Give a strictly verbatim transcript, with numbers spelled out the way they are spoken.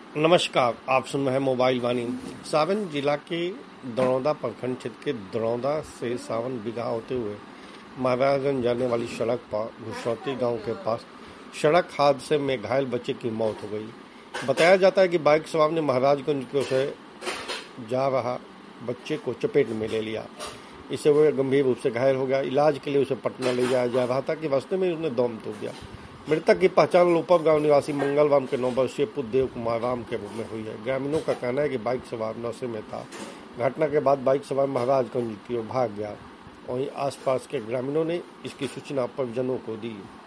नमस्कार, आप सुन रहे हैं मोबाइल वाणी। सावन जिला के दरौदा प्रखंड क्षेत्र के दरौदा से सावन बिगहा होते हुए महाराजगंज जाने वाली सड़क पर घुसौती गांव के पास सड़क हादसे में घायल बच्चे की मौत हो गई। बताया जाता है कि बाइक सवार ने महाराजगंज की ओर से जा रहा बच्चे को चपेट में ले लिया। इससे वह गंभीर रूप से घायल हो गया। इलाज के लिए उसे पटना ले जाया जा रहा था कि रास्ते में उसने दम तोड़ दिया। मृतक की पहचान लोपर गांव निवासी मंगलवाम के नौ वर्षीय पुत्र देव कुमार राम के रूप में हुई है। ग्रामीणों का कहना है कि बाइक सवार नशे में था। घटना के बाद बाइक सवार महाराजगंज की ओर भाग गया। वहीं आसपास के ग्रामीणों ने इसकी सूचना परिजनों को दी।